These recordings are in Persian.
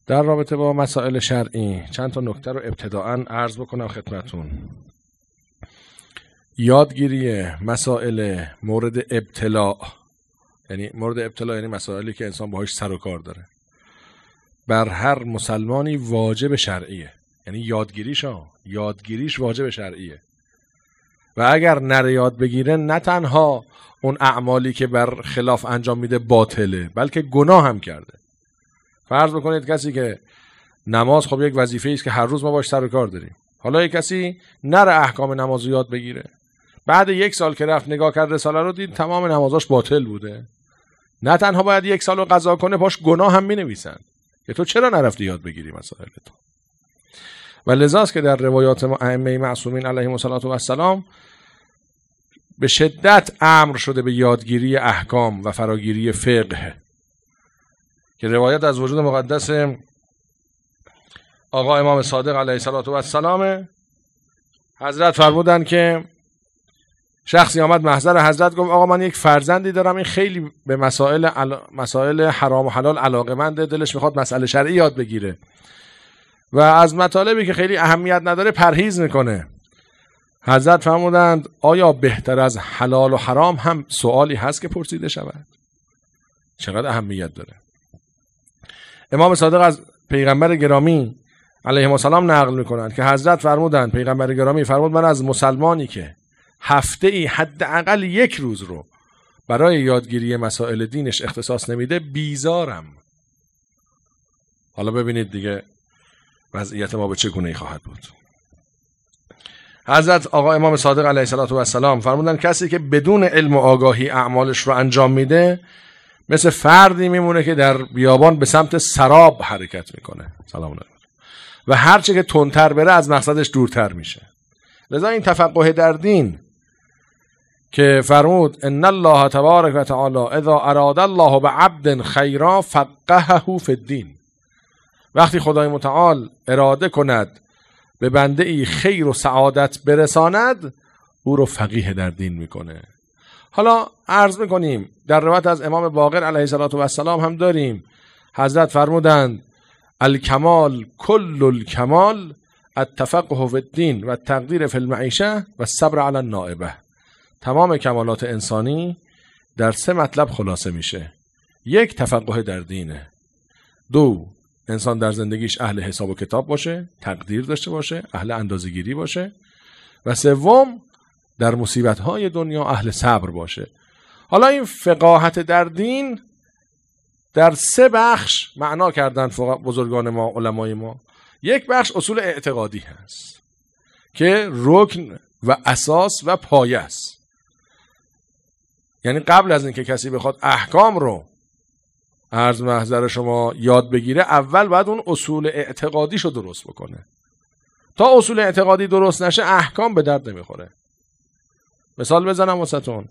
در رابطه با مسائل شرعی چند تا نکته رو ابتداءً عرض بکنم خدمتون. یادگیری مسائل مورد ابتلا، یعنی مورد ابتلا یعنی مسائلی که انسان باهاش سر و کار داره، بر هر مسلمانی واجب شرعیه. یعنی یادگیریش واجب شرعیه و اگر نره یاد بگیره نه تنها اون اعمالی که بر خلاف انجام میده باطله، بلکه گناه هم کرده. فرض بکنید کسی که نماز خب یک وظیفه است که هر روز ما باش سر و کار داریم، حالا یک کسی نره احکام نماز رو یاد بگیره، بعد 1 سال که رفت نگاه کرد رساله رو دید تمام نمازاش باطل بوده، نه تنها باید 1 سال رو قضا کنه، پاش گناه هم مینویسن که تو چرا نرفتی یاد بگیری مسائل تو. و لذاست که در روایات ائمه معصومین علیهم السلام به شدت امر شده به یادگیری احکام و فراگیری فقه، که روایت از وجود مقدس آقا امام صادق علیه السلام حضرت فرمودن که شخصی آمد محضر حضرت گفت آقا من یک فرزندی دارم، این خیلی به مسائل حرام و حلال علاقه‌منده، دلش میخواد مسئله شرعی یاد بگیره و از مطالبی که خیلی اهمیت نداره پرهیز میکنه. حضرت فرمودند آیا بهتر از حلال و حرام هم سوالی هست که پرسیده شود؟ چقدر اهمیت داره. امام صادق از پیغمبر گرامی علیه السلام نقل میکنند که حضرت فرمودند، پیغمبر گرامی فرمود من از مسلمانی که هفته ای حداقل 1 روز رو برای یادگیری مسائل دینش اختصاص نمیده بیزارم. حالا ببینید دیگه وضعیت ما به چه گونه‌ای خواهد بود. حضرت آقا امام صادق علیه السلام فرمودن کسی که بدون علم و آگاهی اعمالش رو انجام میده مثل فردی میمونه که در بیابان به سمت سراب حرکت میکنه. سلام علیکم. و هرچه که تندتر بره از مقصدش دورتر میشه. لذا این تفقه در دین که فرمود ان الله تبارک و تعالی اذا اراد الله بعبد خیرا فقهه فی الدین، وقتی خدای متعال اراده کند به بنده ای خیر و سعادت برساند او رو فقیه در دین میکنه. حالا عرض میکنیم در روایت از امام باقر علیه السلام هم داریم، حضرت فرمودند الکمال کل الکمال التفقه فی الدین و التقدیر فی المعیشه و الصبر علی النائبه. تمام کمالات انسانی در 3 مطلب خلاصه میشه. 1 تفقه در دینه، 2 انسان در زندگیش اهل حساب و کتاب باشه، تقدیر داشته باشه، اهل اندازه‌گیری باشه، و 3 در مصیبت‌های دنیا اهل صبر باشه. حالا این فقاهت در دین در 3 بخش معنا کردن بزرگان ما، علمای ما. 1 بخش اصول اعتقادی هست که رکن و اساس و پایه است. یعنی قبل از اینکه کسی بخواد احکام رو عرض محضر شما یاد بگیره، اول باید اون اصول اعتقادیشو درست بکنه. تا اصول اعتقادی درست نشه احکام به درد نمیخوره. مثال بزنم واسهتون.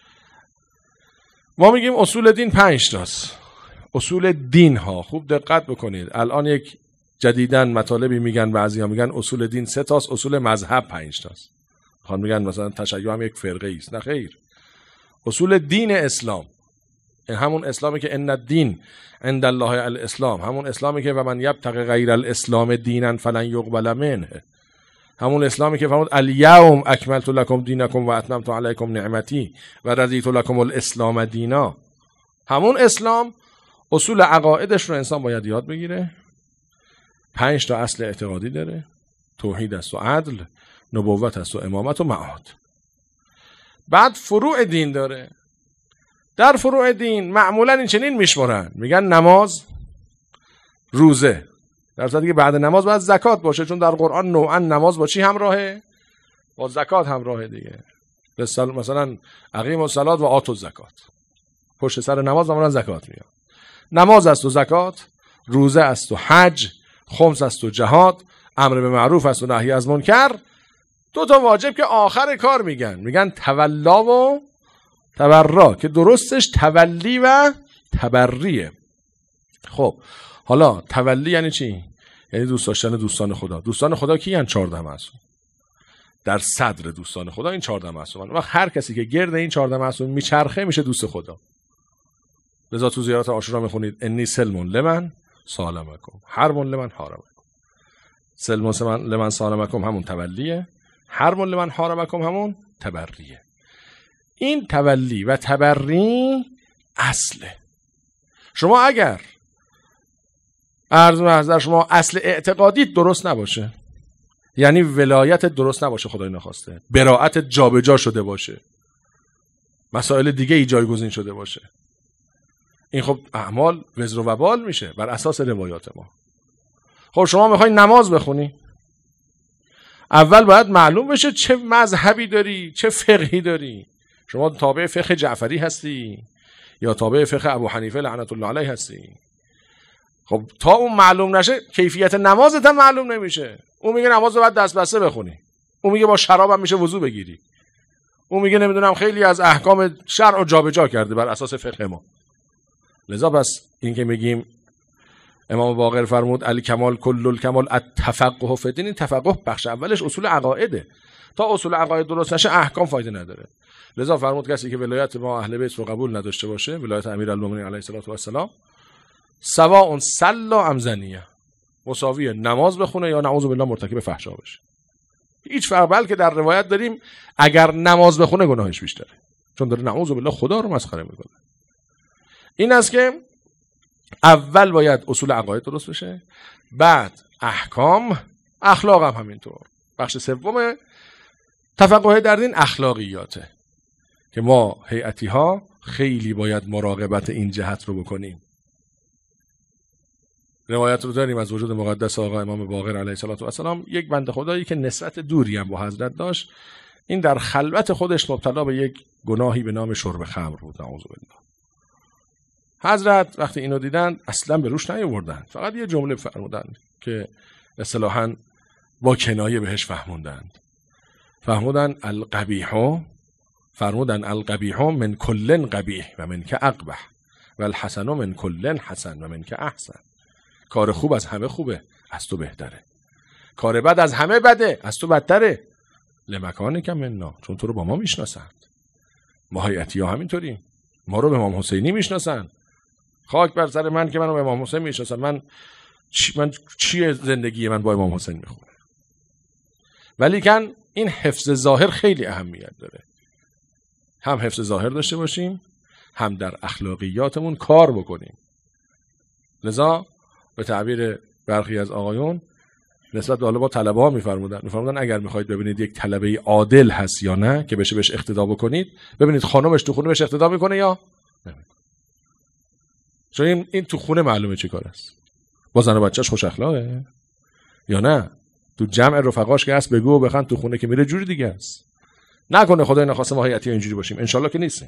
ما میگیم اصول دین 5 تاست. اصول دین ها خوب دقت بکنید. الان یک جدیداً مطالبی میگن، بعضیا میگن اصول دین 3 تاست، اصول مذهب 5 تاست. خان میگن مثلا تشیع هم یک فرقه است. نه خیر. اصول دین اسلام، این همون اسلامی که ان الدین عند الله الاسلام، همون اسلامی که و من یبتغی غیر الاسلام دینا فلن یقبل منه، همون اسلامی که فرمود الیوم اکملت لکم دینکم و اتممت علیکم نعمتی و رضیت لکم الاسلام دینا. همون اسلام اصول عقایدش رو انسان باید یاد بگیره. 5 تا اصل اعتقادی داره. توحید است و عدل، نبوت است و امامت و معاد. بعد فروع دین داره. در فروع دین معمولا این چنین میشمرن، میگن نماز، روزه، در صورتی که بعد نماز باید زکات باشه، چون در قرآن نوعا نماز با چی همراهه؟ با زکات همراهه دیگه. مثلا اقیموا الصلاة و آتوا الزکات، پشت سر نماز معمولا زکات میاد. نماز است و زکات، روزه است و حج، خمس است و جهاد، امر به معروف است و نهی از منکر. 2 تا واجب که آخر کار میگن تولا و تبرا، که درستش تولی و تبریه. خب حالا تولی یعنی چی؟ یعنی دوست داشتن دوستان خدا. دوستان خدا کی هستند؟ 14 معصوم. در صدر دوستان خدا این 14 معصومن. وقت هر کسی که گرد این 14 معصوم میچرخه میشه دوست خدا. لذا تو زیارت عاشورا میخونید انی سلم لمن سالمکم، حرم لمن حارمکم. سلم لمن سالمکم همون تولیه، حرم لمن حارمکم همون تبریه. این تولی و تبری اصله. شما اگر عرض محضر شما اصل اعتقادیت درست نباشه، یعنی ولایت درست نباشه، خدای نخواسته براءت جابجا شده باشه، مسائل دیگه ای جایگزین شده باشه، این خب اعمال وزر و وبال میشه بر اساس روایات ما. خب شما میخوای نماز بخونی، اول باید معلوم بشه چه مذهبی داری، چه فقهی داری. شما تابع فقه جعفری هستی یا تابع فقه ابو حنیفه لعنت الله علیه هستی؟ خب تا اون معلوم نشه کیفیت نمازت هم معلوم نمیشه. اون میگه نماز رو باید دست بسته بخونی، اون میگه با شراب هم میشه وضو بگیری، اون میگه نمیدونم خیلی از احکام شرع رو جابجا کرده بر اساس فقه ما. لذا پس این که میگیم امام باقر فرمود الکمال کل الکمال التفقه فی الدین، این تفقه بخش اولش اصول عقایده، تا اصول عقاید درست نشه احکام فایده نداره. لذا فرمود کسی که ولایت ما اهل بیت رو قبول نداشته باشه، ولایت امیرالمومنین علیه السلام، سواء صلی ام زنیه، مساویه نماز بخونه یا نعوذ بالله مرتکب فحشا بشه. هیچ فرق، بلکه در روایت داریم اگر نماز بخونه گناهش بیشتره، چون داره نعوذ بالله خدا رو مسخره میکنه. این است که اول باید اصول عقاید درست بشه، بعد احکام، اخلاق هم همینطور. بخش سوم تفقه در دین اخلاقیاته که ما هیئتی ها خیلی باید مراقبت این جهت رو بکنیم. روایت رو داریم از وجود مقدس آقا امام باقر علیه السلام، یک بنده خدایی که نسبت دوری هم با حضرت داشت، این در خلوت خودش مبتلا به یک گناهی به نام شرب خمر بود، نعوذ بالله. حضرت وقتی اینو دیدن اصلا به روش نیاوردن، فقط یه جمله فرمودن که اصطلاحاً با کنایه بهش فهمودن القبیح من کل قبیح و من که اقبح و الحسن من کل حسن و من که احسن. کار خوب از همه خوبه، از تو بهتره. کار بد از همه بده، از تو بدتره. لمکانک منا، چون تو رو با ما میشناسند. ما هیئتی ها همینطوریم، ما رو به امام حسینی میشناسن. خاک بر سر من که منو به امام حسین میشناسن. من چیه زندگی من با امام حسین میخونه. ولیکن این حفظ ظاهر خیلی اهمیت داره. هم حفظ ظاهر داشته باشیم، هم در اخلاقیاتمون کار بکنیم. لذا به تعبیر برخی از آقایون نسبت به با طلبه ها میفرمودن اگر میخواید ببینید یک طلبه عادل هست یا نه که بشه بهش اقتدا بکنید، ببینید خانمش تو خونه بهش اقتدا میکنه یا نمیکنه. چون این تو خونه معلومه چی کار است. با زن و بچه‌اش خوش اخلاقه یا نه؟ تو جمع رفقاش که هست بگو و بخند، تو خونه که میره جوری دیگه است. نکنه خدای نخواسته ما هیئتی اینجوری باشیم، انشالله که نیستیم.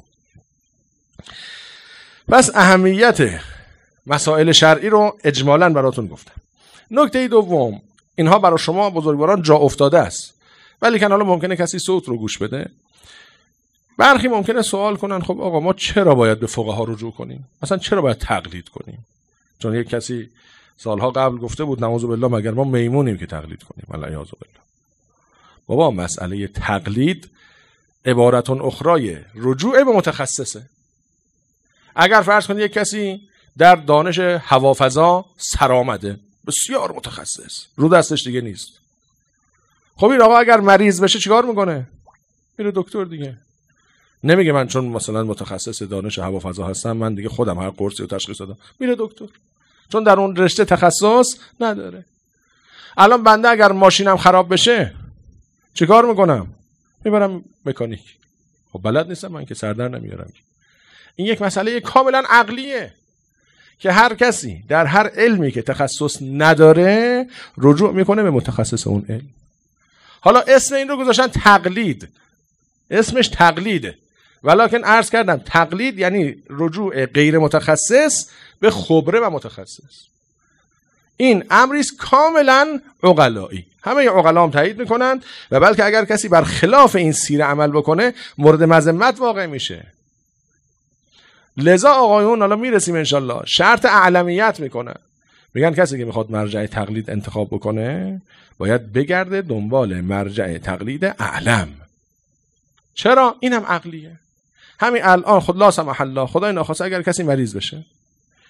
پس اهمیت مسائل شرعی رو اجمالاً براتون گفتم. نکته دوم، اینها برای شما بزرگواران جا افتاده است، ولی که حالا ممکنه کسی صوت رو گوش بده. برخی ممکنه سوال کنن خب آقا ما چرا باید به فقها رجوع کنیم؟ مثلا چرا باید تقلید کنیم؟ چون یک کسی سالها قبل گفته بود نعوذ بالله مگر ما میمونیم که تقلید کنیم؟ والعیاذ بالله. بابا مسئله تقلید عبارت اخرای رجوع به متخصصه. اگر فرض کنید یک کسی در دانش هوافضا سرآمده، بسیار متخصص، رو دستش دیگه نیست، خب این آقا اگر مریض بشه چیکار میکنه؟ میره دکتر دیگه. نمیگه من چون مثلا متخصص دانش هوافضا هستم من دیگه خودم هر قرصی رو تشخیص دادم، میره دکتر، چون در اون رشته تخصص نداره. الان بنده اگر ماشینم خراب بشه چیکار میکنم؟ میبرم مکانیک. خب بلد نیستم من که، سردر نمیارم. این یک مسئله کاملا عقلیه که هر کسی در هر علمی که تخصص نداره رجوع میکنه به متخصص اون علم. حالا اسم این رو گذاشتن تقلید، اسمش تقلیده، ولکن عرض کردم تقلید یعنی رجوع غیر متخصص به خبره و متخصص. این امریست کاملا عقلایی، همه عقلا هم تایید میکنند و بلکه اگر کسی بر خلاف این سیره عمل بکنه مورد مذمت واقع میشه. لذا آقایون حالا میرسیم انشالله شرط اعلمیت میکنن، میگن کسی که میخواد مرجع تقلید انتخاب بکنه باید بگرده دنبال مرجع تقلید اعلم. چرا؟ اینم عقلیه. همین الان خود لا سمح الله، خدای ناخواسته اگر کسی مریض بشه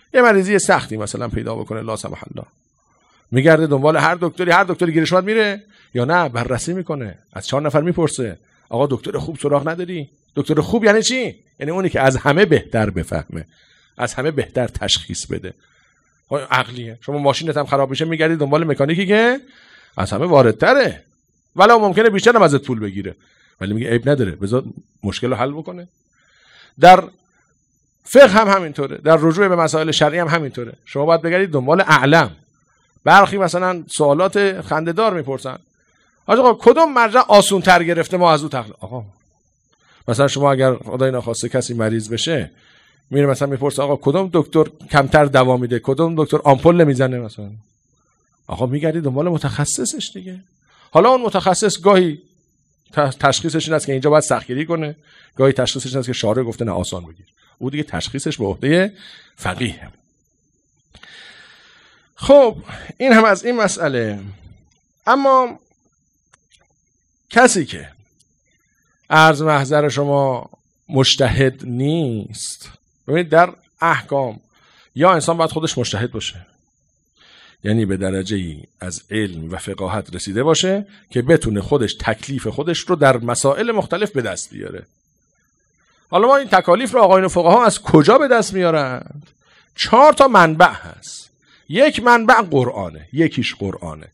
یه مریضی سختی مثلا پیدا بکنه لا سمح الله، میگرده دنبال هر دکتری گیرش اومد میره یا نه بررسی میکنه، از 4 نفر میپرسه آقا دکتر خوب سراغ نداری؟ دکتر خوب یعنی چی؟ یعنی اونی که از همه بهتر بفهمه، از همه بهتر تشخیص بده. عقلیه. شما ماشینت هم خراب میشه میگردی دنبال مکانیکی که از همه واردتره، ولی ممکنه بیشتر هم ازت پول بگیره، ولی میگه عیب نداره بذار مشکل رو حل بکنه. در فقه هم همینطوره، در رجوع به مسائل شرعی هم همینطوره. شما باید بگردید دنبال اعلم. برخی مثلا سوالات خنده‌دار میپرسن، آقا کدوم مرجع آسون تر گرفته ما از او تقلید. آقا مثلا شما اگر خدای نخواسته کسی مریض بشه میره مثلا میپرسه آقا کدوم دکتر کمتر دوا میده، کدوم دکتر آمپول نمیزنه مثلا. آقا میگردید دنبال متخصصش دیگه. حالا اون متخصص گاهی تشخیصش این است که اینجا باید سختگیری کنه، گاهی تشخیصش این است که شارع گفته نه آسان بگیر. او دیگه تشخیصش به عهده فقیه. خب این هم از این مسئله. اما کسی که عرض محضر شما مجتهد نیست، ببینید در احکام یا انسان باید خودش مجتهد باشه، یعنی به درجه‌ای از علم و فقاهت رسیده باشه که بتونه خودش تکلیف خودش رو در مسائل مختلف به دست بیاره. حالا ما این تکالیف رو آقایون فقها از کجا به دست میارند؟ 4 تا منبع هست. یک منبع قرآنه، یکیش قرآنه.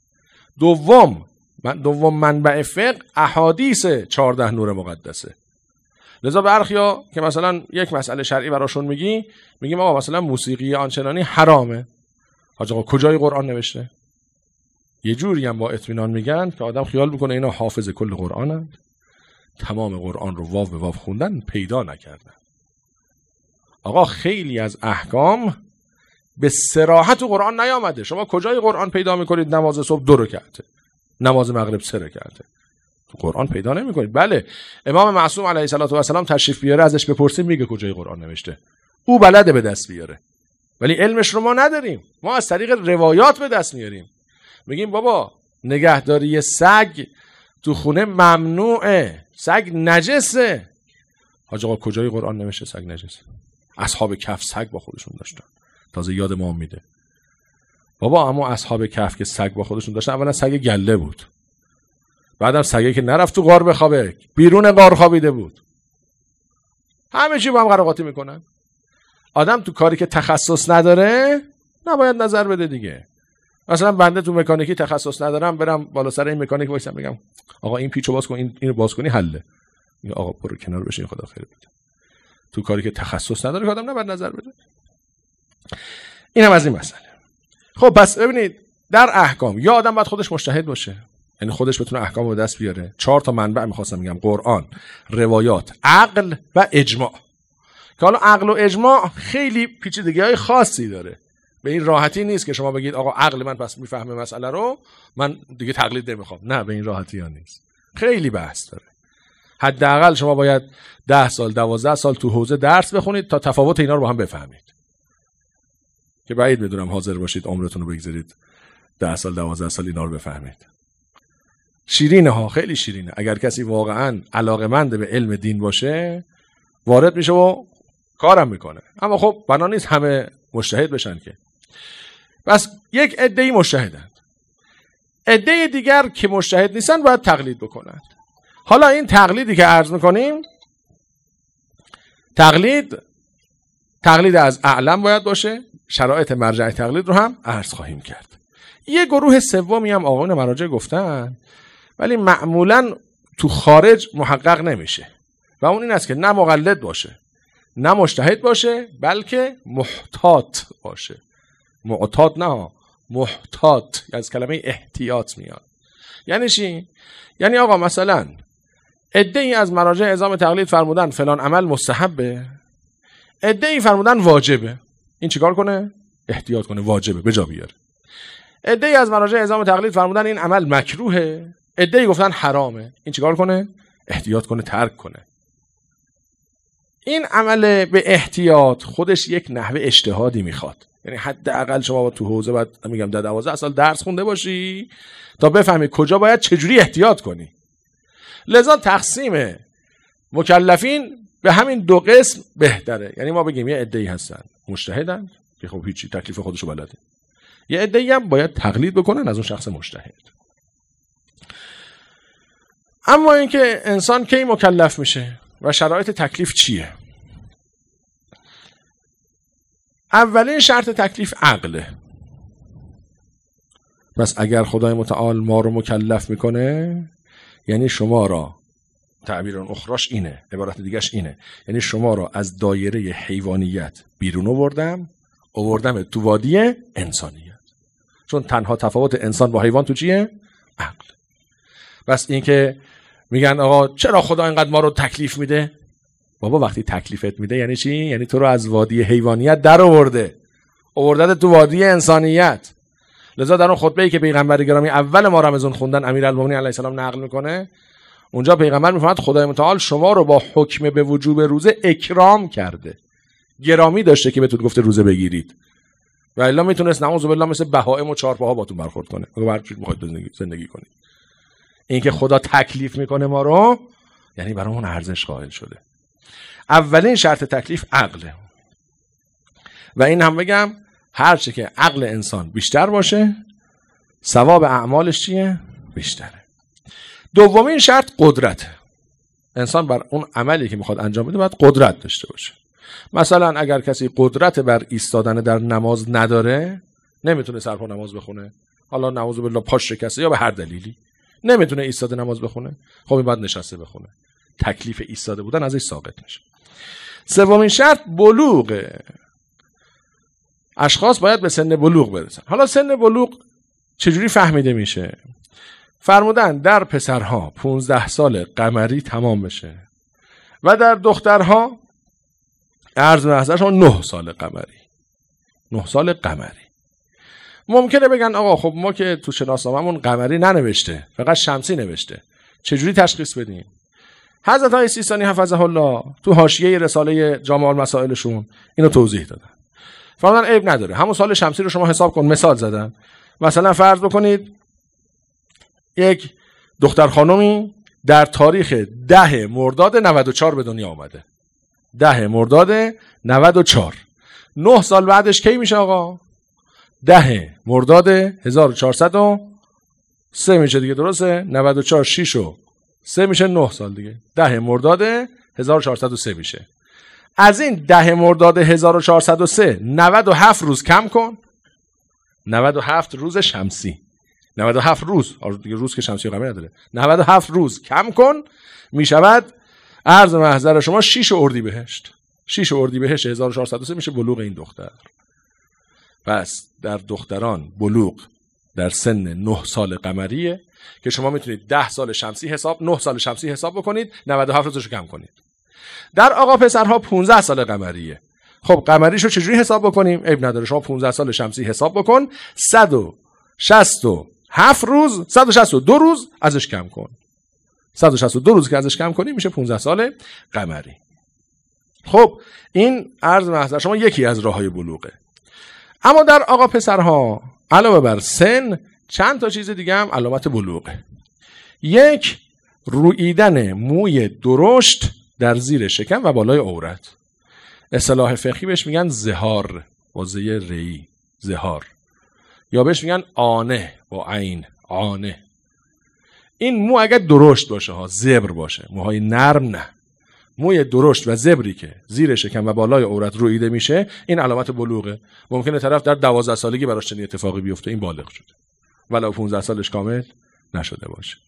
دوم منبع فقه احادیث 14 نور مقدسه. لذا برخیا که مثلا یک مسئله شرعی براشون میگیم آقا مثلا موسیقی آنچنانی حرامه. حاج آقا کجای قرآن نوشته؟ یه جوری هم با اطمینان میگن که آدم خیال بکنه اینا حافظ کل قرآنند، تمام قرآن رو واو به واو خوندن پیدا نکردن. آقا خیلی از احکام به صراحت تو قرآن نیامده. شما کجای قرآن پیدا میکنید نماز صبح 2 رکعته، نماز مغرب 3 رکعته؟ تو قرآن پیدا نمیکنید. بله امام معصوم علیه السلام تشریف بیاره ازش بپرسید میگه کجای قرآن نوشته، او بلده به دست بیاره، ولی علمش رو ما نداریم. ما از طریق روایات به دست میاریم. میگیم بابا نگهداری سگ تو خونه ممنوعه، سگ نجسه. حاج آقا کجای قرآن نوشته سگ نجسه؟ اصحاب کهف سگ با خودشون داشتن، تازه یاد ما میده. بابا اما اصحاب کهف که سگ با خودشون داشتن، اولا سگ گله بود، بعدم سگی که نرفت تو غار بخوابه، بیرون غار خوابیده بود. همه چی با هم قراقاتی میکنن. آدم تو کاری که تخصص نداره نباید نظر بده دیگه. مثلا بنده تو مکانیکی تخصص ندارم، برم بالا سر این مکانیک وایسم بگم آقا این پیچو باز کن، اینو باز کنی حله. میگه آقا برو کنار بشین خدا خیر بده. تو کاری که تخصص نداره که آدم نباید نظر بده. این هم از این مسئله. خب پس ببینید در احکام یا آدم باید خودش مجتهد باشه، یعنی خودش بتونه احکام رو به دست بیاره. 4 تا منبع می‌خواستم بگم، قرآن، روایات، عقل و اجماع. که حالا عقل و اجماع خیلی پیچیدگی‌های خاصی داره. به این راحتی نیست که شما بگید آقا عقل من پس میفهمه مسئله رو، من دیگه تقلید نمیخوام. نه، به این راحتی ها نیست. خیلی بحث داره. حداقل شما باید 10 سال 12 سال تو حوزه درس بخونید تا تفاوت اینا رو با هم بفهمید. که بعید میدونم حاضر باشید عمرتون رو بگذارید 10 سال 12 سال اینا رو بفهمید. شیرینه ها، خیلی شیرینه. اگر کسی واقعا علاقه‌مند به علم دین باشه وارد میشه و کارم میکنه. اما خب بنا نیست همه مجتهد بشن که. بس یک عده‌ای مجتهدند، عده دیگر که مجتهد نیستن باید تقلید بکنند. حالا این تقلیدی که عرض میکنیم تقلید از اعلم باید باشه. شرایط مرجع تقلید رو هم عرض خواهیم کرد. یه گروه سومی هم آقایون مراجع گفتن ولی معمولا تو خارج محقق نمیشه و اون این است که نه مقلد باشه نه مجتهد باشه بلکه محتاط باشه. معتاد نه، محتاط از کلمه احتیاط میاد. یعنی چی؟ یعنی آقا مثلا عده‌ای از مراجع اعزام تقلید فرمودن فلان عمل مستحبه، عده‌ای فرمودن واجبه. این چیکار کنه؟ احتیاط کنه، واجبه به جا بیاره. عده‌ای از مراجع اعزام تقلید فرمودن این عمل مکروهه، عده‌ای گفتن حرامه. این چیکار کنه؟ احتیاط کنه، ترک کنه. این عمل به احتیاط خودش یک نحوه اجتهادی میخواد. یعنی حداقل شما تو حوزه باید میگم 12 سال درس خونده باشی تا بفهمی کجا باید چجوری احتیاط کنی. لذا تقسیم مکلفین به همین 2 قسم بهتره. یعنی ما بگیم یه عده‌ای هستن مجتهدن، که خب هیچی تکلیف خودشو بلده. یه عده‌ای هم باید تقلید بکنن از اون شخص مجتهد. اما اینکه انسان کی مکلف میشه و شرایط تکلیف چیه؟ اولین شرط تکلیف عقله. پس اگر خدای متعال ما رو مکلف میکنه، یعنی شما را، تعبیر اخراش اینه، عبارت دیگهش اینه، یعنی شما را از دایره حیوانیت بیرون آوردم تو وادی انسانیت. چون تنها تفاوت انسان با حیوان تو چیه؟ عقل. بس این که میگن آقا چرا خدا اینقدر ما رو تکلیف میده؟ بابا وقتی تکلیفت میده یعنی چی؟ یعنی تو رو از وادی حیوانیت در آورده تو وادی انسانیت. لذا در اون خطبه‌ای که پیغمبر گرامی اول ما رمضان خوندن امیرالمومنین علیه السلام نقل میکنه، اونجا پیغمبر میفرماد خدای متعال شما رو با حکم به وجوب روزه اکرام کرده، گرامی داشته که بهتون گفته روزه بگیرید، و الا میتونست نعوذ بالله مثل بهائم و چهارپاها باتون برخورد کنه. اگه هر چیز میخواید زندگی کنید. این که خدا تکلیف میکنه ما رو، یعنی برامون ارزش قائل شده. اولین شرط تکلیف عقله. و این هم بگم هر چه که عقل انسان بیشتر باشه، ثواب اعمالش چیه؟ بیشتره. دومین شرط قدرت. انسان بر اون عملی که میخواد انجام بده باید قدرت داشته باشه. مثلا اگر کسی قدرت بر ایستادن در نماز نداره، نمیتونه سرپا نماز بخونه، حالا نعوذ بالله پاش شکسته یا به هر دلیلی نمیتونه ایستاده نماز بخونه، خب این باید نشسته بخونه. تکلیف ایستاده بودن ازش ساقط میشه. سومین شرط بلوغه. اشخاص باید به سن بلوغ برسن. حالا سن بلوغ چجوری فهمیده میشه؟ فرمودن در پسرها 15 سال قمری تمام بشه و در دخترها عرض محضرشون 9 سال قمری. 9 سال قمری. ممکنه بگن آقا خب ما که تو شناسنامه‌مون قمری ننوشته، فقط شمسی نوشته، چجوری تشخیص بدیم؟ حضرت های سیستانی حفظه الله تو حاشیه رساله جامع المسائلشون اینو توضیح دادن. فرمودن عیب نداره، همون سال شمسی رو شما حساب کن. مثال زدن، مثلا فرض بکنید یک دختر خانومی در تاریخ 10 مرداد 94 به دنیا آمده. 10 مرداد 94. 9 سال بعدش کی میشه آقا؟ 10 مرداد 1403 میشه دیگه، درسته؟ 94 6 و 3 میشه 9 سال دیگه. 10 مرداد 1403 میشه. از این 10 مرداد 1403 97 روز کم کن. 97 روز شمسی. 97 روز، دیگه روز که شمسی و قمری نداره. 97 روز کم کن، میشود عرض محضر شما 6 اردیبهشت. 6 اردیبهشت 1403 میشه بلوغ این دختر. پس در دختران بلوغ در سن 9 سال قمریه که شما میتونید 10 سال شمسی حساب، 9 سال شمسی حساب بکنید، 97 روزشو کم کنید. در آقا پسرها 15 سال قمریه. خب قمریشو چجوری حساب بکنیم؟ عیب نداره، شما 15 سال شمسی حساب بکن، 167 روز، 162 روز ازش کم کن. 162 روز که ازش کم کنی میشه 15 سال قمری. خب این عرض محضر شما یکی از راههای بلوغه. اما در آقا پسرها علاوه بر سن چند تا چیز دیگه هم علامت بلوغه. یک، روییدن موی درشت در زیر شکم و بالای عورت. اصطلاح فقهی بهش میگن زهار با زه ری، زهار، یا بهش میگن آنه با عین، آنه. این مو اگر درشت باشه ها، زبر باشه، موهای نرم نه، موی درشت و زبری که زیر شکم و بالای عورت روییده میشه، این علامت بلوغه. ممکنه طرف در 12 سالگی براش چنین اتفاقی بیفته، این بالغ شده، ولو 15 سالش کامل نشده باشه.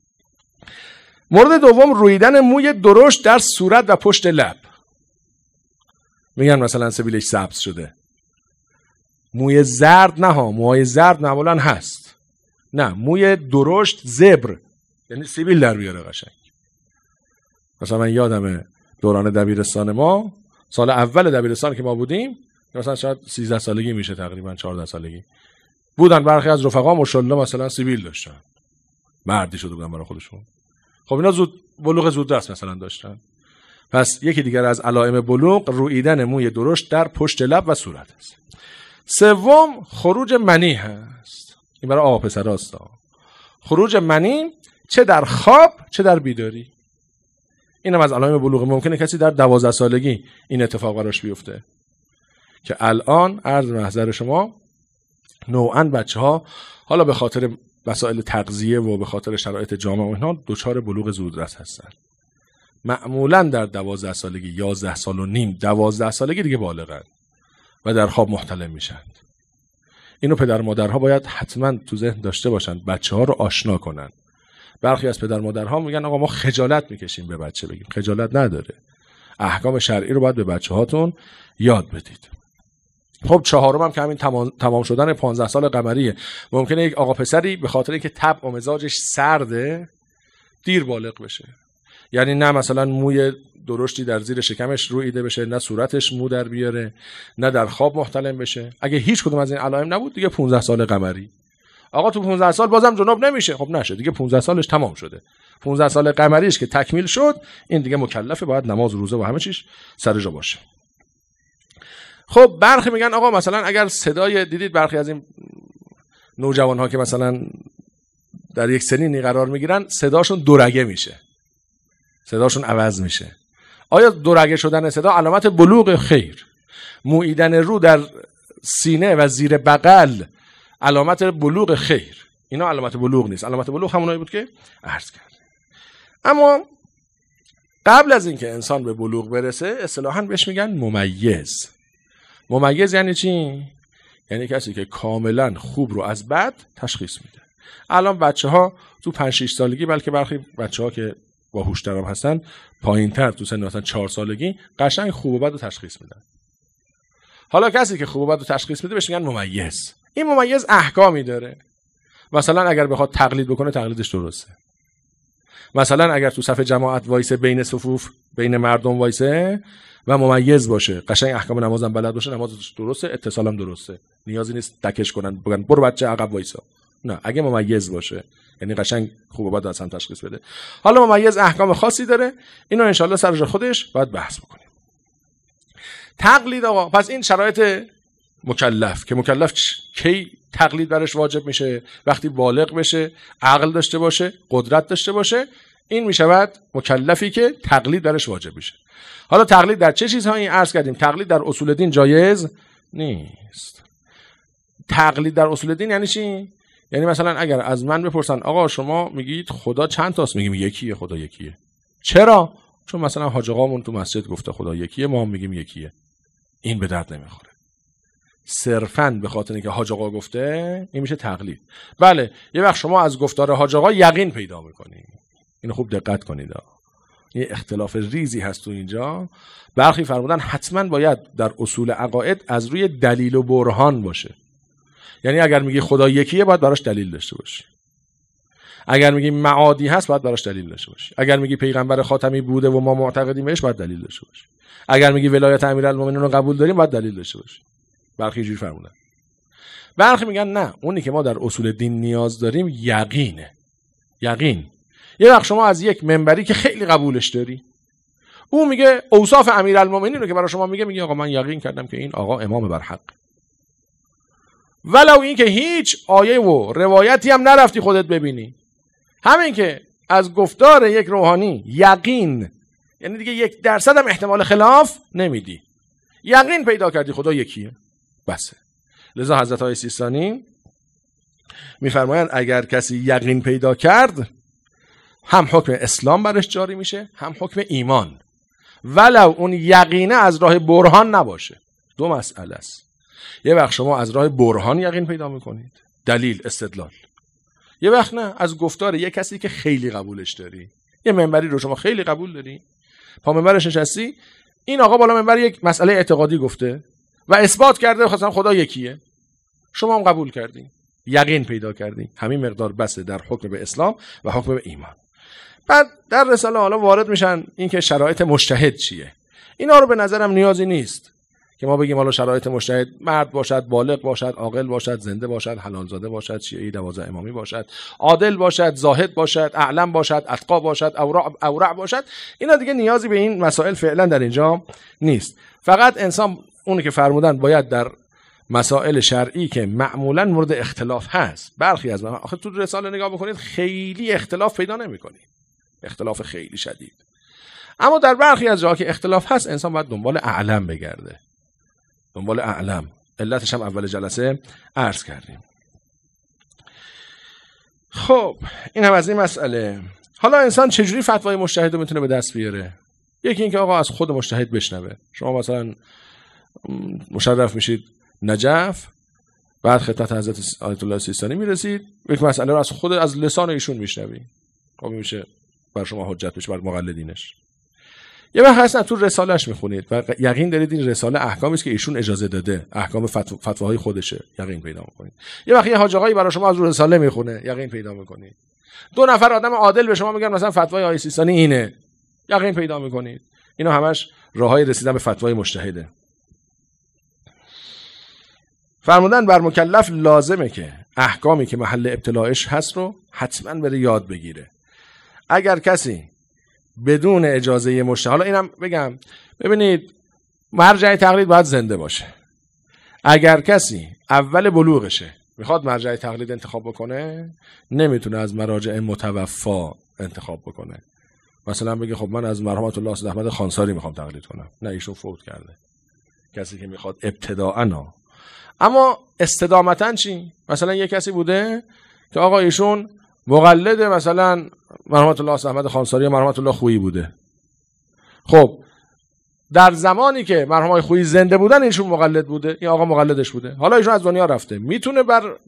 مورد دوم، روییدن موی درشت در صورت و پشت لب. میگن مثلا سبیلش سبز شده. موی زرد نه ها، موهای زرد معمولا هست. نه، موی درشت زبر، یعنی سیبیل در بیاره قشنگ. مثلا من یادمه دوران دبیرستان ما، سال اول دبیرستان که ما بودیم، مثلا شاید 13 سالگی میشه تقریبا، 14 سالگی بودن، برخی از رفقا ماشاءالله مثلا سیبیل داشتن، مردی شده بودن برای خودشون. خب اینا زود بلوغ زود دست مثلا داشتن. پس یکی دیگر از علائم بلوغ روییدن موی درشت در پشت لب و صورت است. سوم، خروج منی هست. این برای آقا پسراست. خروج منی چه در خواب چه در بیداری. اینم از علائم بلوغ. ممکنه کسی در 12 سالگی این اتفاق براش بیفته. که الان عرض محضر شما نوعاً بچه‌ها حالا به خاطر مسائل تغذیه و به خاطر شرایط جامعه و اینا دچار بلوغ زودرس هستن. معمولاً در 12 سالگی 11 سال و نیم 12 سالگی دیگه بالغن و در خواب محتلم میشن. اینو پدر مادرها باید حتما تو ذهن داشته باشن، بچه‌ها رو آشنا کنن. برخی از پدر مادرها میگن آقا ما خجالت میکشیم به بچه بگیم. خجالت نداره. احکام شرعی رو باید به بچه‌هاتون یاد بدید. خب چهارم هم که همین تمام شدن 15 سال قمریه. ممکنه یک آقا پسری به خاطر اینکه طبع و مزاجش سرده دیر بالغ بشه. یعنی نه مثلا موی درشتی در زیر شکمش رویده بشه، نه صورتش مو در بیاره، نه در خواب محتلم بشه. اگه هیچ کدوم از این علائم نبود دیگه 15 سال قمری. آقا تو 15 سال بازم جناب نمیشه. خب نشه دیگه، 15 سالش تمام شده. 15 سال قمریش که تکمیل شد این دیگه مکلفه، باید نماز و روزه و همه چیز سر جا باشه. خب برخی میگن آقا مثلا اگر صدای، دیدید برخی از این نوجوان ها که مثلا در یک سنینی قرار میگیرن صداشون دورگه میشه، صداشون عوض میشه. آیا دورگه شدن صدا علامت بلوغ؟ خیر. مویدن رو در سینه و زیر بغل علامت بلوغ؟ خیر. اینا علامت بلوغ نیست. علامت بلوغ همونایی بود که عرض کرد. اما قبل از اینکه انسان به بلوغ برسه اصطلاحاً بهش میگن ممیز. ممیز یعنی چی؟ یعنی کسی که کاملا خوب رو از بد تشخیص میده. الان بچه‌ها تو 5-6 سالگی، بلکه برخی بچه‌ها که باهوش‌تر هم هستن پایین‌تر تو سن مثلا 4 سالگی قشنگ خوب و بد رو تشخیص میدن. حالا کسی که خوب و بد رو تشخیص میده بهش میگن ممیز. این ممیز احکامی داره. مثلا اگر بخواد تقلید بکنه تقلیدش درسته. مثلا اگر تو صف جماعت وایسه، بین صفوف بین مردم وایسه و ممیز باشه، قشنگ احکام نمازم بلد باشه، نمازش درسته، اتصالم درسته. نیازی نیست دکش کنن بگن برو بچه عقب وایسا. نه، اگه ممیز باشه یعنی قشنگ خوب و بد از هم تشخیص بده. حالا ممیز احکام خاصی داره، اینو انشالله سر جای خودش باید بحث بکنیم. تقلید آقا، پس این شرایط مکلف که مکلف کی تقلید برش واجب میشه؟ وقتی بالغ بشه، عقل داشته باشه، قدرت داشته باشه، این میشود مکلفی که تقلید برش واجب میشه. حالا تقلید در چه چیزهایی عرض کردیم؟ تقلید در اصول دین جایز نیست. تقلید در اصول دین یعنی چی؟ یعنی مثلا اگر از من بپرسن آقا شما میگید خدا چند تاست؟ میگیم یکیه، خدا یکیه. چرا؟ چون مثلا حاج آقامون تو مسجد گفته خدا یکیه، ما هم میگیم یکیه. این به درد نمیخوره. صرفاً به خاطر اینکه حاج آقا گفته این میشه تقلید. بله، یه وقت شما از گفتار حاج آقا یقین پیدا میکنید. اینو خوب دقت کنید. یه اختلاف ریزی هست تو اینجا. برخی فرمودن حتما باید در اصول عقاید از روی دلیل و برهان باشه. یعنی اگر میگی خدا یکیه باید براش دلیل داشته باشی. اگر میگی معادی هست باید براش دلیل داشته باشی. اگر میگی پیغمبر خاتمی بوده و ما معتقدیم بهش باید دلیل داشته باشی. اگر میگی ولایت امیرالمومنین رو قبول داریم باید دلیل داشته باشی. برخی اینجوری فرمودن. برخی میگن نه، اونی که ما در اصول دین نیاز داریم یقینه. یقین. یه وقت شما از یک منبری که خیلی قبولش داری، او میگه اوصاف امیرالمومنین رو که برای شما میگه آقا من یقین کردم که این آقا امام بر حق، ولو این که هیچ آیه و روایتی هم نرفتی خودت ببینی، همین که از گفتار یک روحانی یقین، یعنی دیگه 1% هم احتمال خلاف نمیدی، یقین پیدا کردی خدا یکیه، بسه. لذا حضرت های سیستانی میفرمایند اگر کسی یقین پیدا کرد هم حکم اسلام برش جاری میشه هم حکم ایمان، ولو اون یقینه از راه برهان نباشه. دو مسئله است. یه وقت شما از راه برهان یقین پیدا میکنید، دلیل، استدلال. یه وقت نه، از گفتار یه کسی که خیلی قبولش داری. یه منبری رو شما خیلی قبول داری، پا منبرش نشستی، این آقا بالا منبر یک مسئله اعتقادی گفته و اثبات کرده مثلا خدا یکیه، شما هم قبول کردین، یقین پیدا کردین، همین مقدار بسه در حکم به اسلام و حکم به ایمان. بعد در رساله حالا وارد میشن این که شرایط مجتهد چیه. اینا رو به نظرم نیازی نیست که ما بگیم حالا شرایط مجتهد مرد باشد، بالغ باشد، عاقل باشد، زنده باشد، حلال زاده باشد، شیعی 12 امامی باشد، عادل باشد، زاهد باشد، اعلم باشد، اتقا باشد، اورع باشد. اینا دیگه نیازی به این مسائل فعلا در اینجا نیست. فقط انسان اونی که فرمودن باید در مسائل شرعی که معمولا مورد اختلاف هست، برخی از آخه تو رساله نگاه بکنید خیلی اختلاف پیدا نمی‌کنید، اختلاف خیلی شدید، اما در برخی از جاها که اختلاف هست انسان باید دنبال اعلم بگرده، دنبال اعلم. علتش هم اول جلسه عرض کردیم. خب این هم از این مسئله. حالا انسان چجوری فتوای مجتهد رو میتونه به دست بیاره؟ یکی این که آقا از خود مجتهد بشنوه. شما مثلا مشرف میشید نجف، بعد خدمت حضرت آیت الله سیستانی میرسید، یک مسئله رو از خود از لسان ایشون میشنوی، خب میشه بر شما حجت بشه بر مقلدینش. یه وقت هستن تو رسالهش میخونید و یقین دارید این رساله احکامی است که ایشون اجازه داده، احکام فتواهای خودشه، یقین پیدا میکنید. یه وقت یه حاج آقایی برای شما از رو رساله میخونه، یقین پیدا میکنید. دو نفر آدم عادل به شما میگن مثلا فتوای آقای سیستانی اینه، یقین پیدا میکنید. اینا همش راههای رسیدن به فتوای مجتهده. فرمودن بر مکلف لازمه که احکامی که محل ابتلاعش هست رو حتما بره یاد بگیره. اگر کسی بدون اجازه مجتهد، حالا اینم بگم، ببینید مرجع تقلید باید زنده باشه. اگر کسی اول بلوغشه میخواد مرجع تقلید انتخاب بکنه، نمیتونه از مراجع متوفا انتخاب بکنه. مثلا بگه خب من از مرحومت الله سید احمد خانساری میخوام تقلید کنم، نه ایشون فوت کرده. کسی که میخواد ابتداءً، اما استدامتاً چی؟ مثلا یه کسی بوده که آقا ایشون مقلد مثلا مرحومت الله سید احمد خانساری یا مرحومت الله خویی بوده. خب در زمانی که مرحوم خویی زنده بودن ایشون مقلد بوده، این آقا مقلدش بوده. حالا ایشون از دنیا رفته، میتونه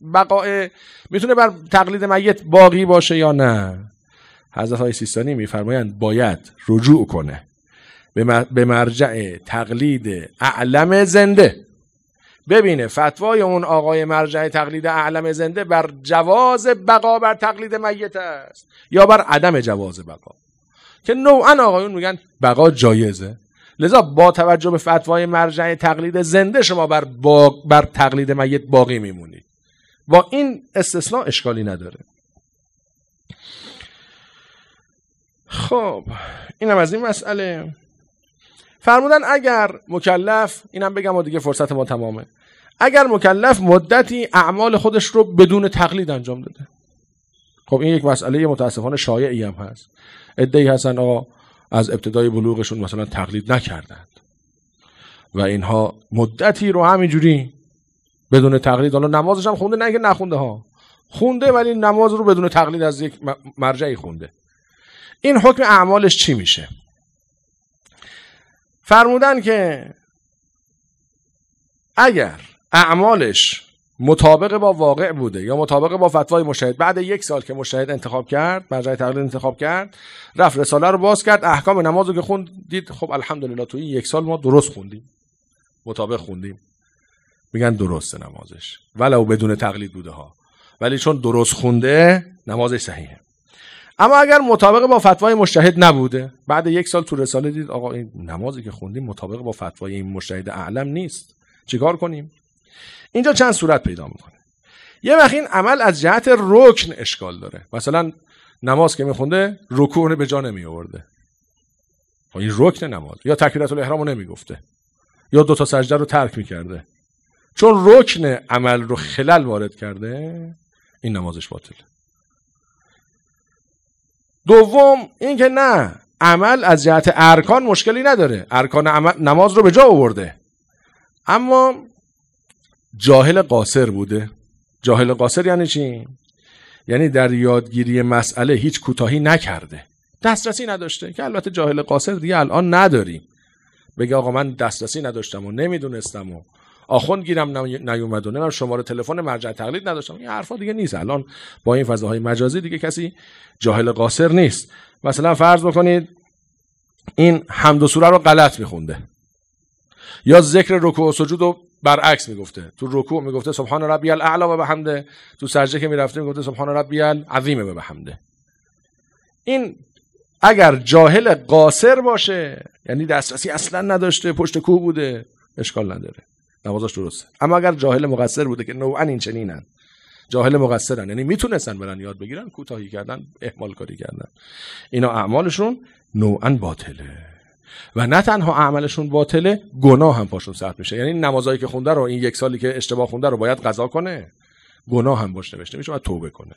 بر تقلید میت باقی باشه یا نه؟ حضرت های سیستانی میفرمایند باید رجوع کنه به مرجع تقلید اعلم زنده، ببینه فتوای اون آقای مرجع تقلید اعلم زنده بر جواز بقا بر تقلید میت است یا بر عدم جواز بقا، که نوعا آقایون میگن بقا جایزه. لذا با توجه به فتوای مرجع تقلید زنده شما بر تقلید میت باقی میمونید. با این استثناء اشکالی نداره. خب اینم از این مسئله. فرمودن اگر مکلف، اینم بگم و دیگه فرصت ما تمامه، اگر مکلف مدتی اعمال خودش رو بدون تقلید انجام داده، خب این یک مسئله متاسفانه شایعی هم هست. عده‌ای هستن آقا از ابتدای بلوغشون مثلا تقلید نکردند و اینها مدتی رو همینجوری بدون تقلید، حالا نمازش هم خونده، نه که نخونده ها، خونده ولی نماز رو بدون تقلید از یک مرجعی خونده. این حکم اعمالش چی میشه؟ فرمودن که اگر اعمالش مطابق با واقع بوده یا مطابق با فتوای مجتهد، بعد 1 سال که مجتهد انتخاب کرد، مرجع تقلید انتخاب کرد، رفت رساله رو باز کرد، احکام نماز رو که خوند، دید خب الحمدلله تو این 1 سال ما درست خوندیم، مطابق خوندیم، میگن درسته نمازش ولو بدون تقلید بوده ها، ولی چون درست خونده نمازش صحیحه. اما اگر مطابق با فتوای مجتهد نبوده، بعد 1 سال تو رساله دید آقا این نمازی که خوندیم مطابق با فتوای این مجتهد اعلم نیست، چیکار کنیم؟ اینجا چند صورت پیدا میکنه. یه وقت این عمل از جهت رکن اشکال داره، مثلا نماز که میخونده رکوع به جا نمی آورده، این رکن نماز، یا تکبیرت الاحرام رو نمیگفته، یا 2 تا سجده رو ترک میکرده، چون رکن عمل رو خلل وارد کرده، این نمازش باطله. دوم این که نه، عمل از جهت ارکان مشکلی نداره، ارکان نماز رو به جا آورده، اما جاهل قاصر بوده. جاهل قاصر یعنی چی؟ یعنی در یادگیری مسئله هیچ کوتاهی نکرده، دسترسی نداشته، که البته جاهل قاصر دیگه الان نداریم. بگه آقا من دسترسی نداشتم و نمیدونستم و آخوند گیرم نیومد و نمیدونم شماره تلفن مرجع تقلید نداشتم، این حرفا دیگه نیست. الان با این فضاهای مجازی دیگه کسی جاهل قاصر نیست. مثلا فرض بکنید این حمد و سوره رو غلط میخونده، یا ذکر رکوع و سجود رو برعکس میگفته، تو رکوع میگفته سبحان ربی الاعلی و بحمده، تو سجده که میرفته میگفته سبحان ربی العظیم و بحمده. این اگر جاهل قاصر باشه، یعنی دسترسی اصلا نداشته، پشت کوه بوده، اشکال نداره، نمازش درسته. اما اگر جاهل مقصر بوده که نوعا این چنینن، جاهل مقصرن، یعنی میتونستن برن یاد بگیرن، کوتاهی کردن، اهمال کاری کردن، اینا اعمالشون نوعا باطله. و نه تنها اعمالشون باطله، گناه هم پاشون سخت میشه. یعنی نمازایی که خونده رو این 1 سالی که اشتباه خونده رو باید قضا کنه، گناه هم باشه نوشته میشه، باید توبه کنه.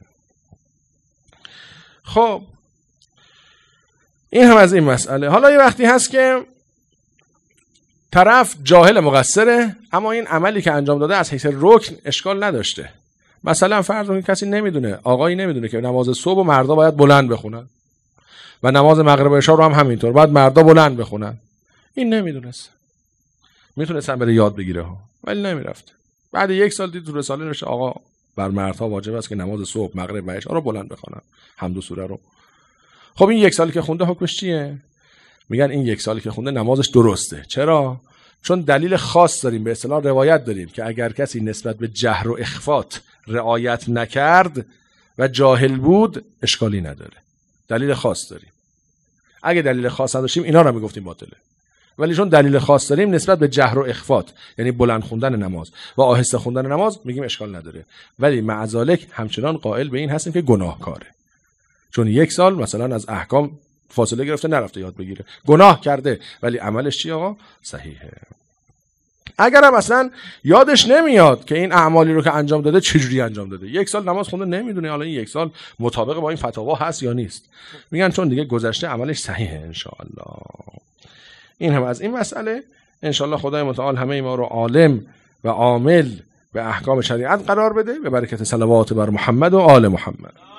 خب این هم از این مسئله. حالا یه وقتی هست که طرف جاهل مقصره، اما این عملی که انجام داده از حیث رکن اشکال نداشته. مثلا فرض کنید کسی نمیدونه، آقایی نمیدونه که نماز صبح و مردا باید بلند بخونن و نماز مغرب و عشا رو هم همینطور باید مردا بلند بخونن. این نمیدونست، میتونستن بره یاد بگیره ها، ولی نمیرفت. بعد 1 سال دید تو رساله نوشته آقا بر مردها واجب است که نماز صبح، مغرب و عشا رو بلند بخونن، حمد و سوره رو. خب این 1 سالی که خونده حکمش چیه؟ میگن این 1 سالی که خونده نمازش درسته. چرا؟ چون دلیل خاص داریم، به اصطلاح روایت داریم که اگر کسی نسبت به جهر و اخفات رعایت نکرد و جاهل بود اشکالی نداره. دلیل خاص داریم. اگه دلیل خاص نداشتیم اینا رو میگفتیم باطله، ولی چون دلیل خاص داریم نسبت به جهر و اخفات، یعنی بلند خوندن نماز و آهسته خوندن نماز، میگیم اشکال نداره. ولی مع ذالک همچنان قائل به این هستیم که گناهکاره، چون 1 سال مثلا از احکام فاصله گرفته نرفته یاد بگیره، گناه کرده، ولی عملش چی آقا؟ صحیحه. اگر هم اصلا یادش نمیاد که این اعمالی رو که انجام داده چجوری انجام داده، 1 سال نماز خونده نمیدونه حالا این 1 سال مطابق با این فتاوا هست یا نیست، میگن چون دیگه گذشته عملش صحیحه انشاءالله. این هم از این مسئله. انشاءالله خدای متعال همه ما رو عالم و عامل به احکام شریعت قرار بده، به برکت صلوات بر محمد و آل محمد.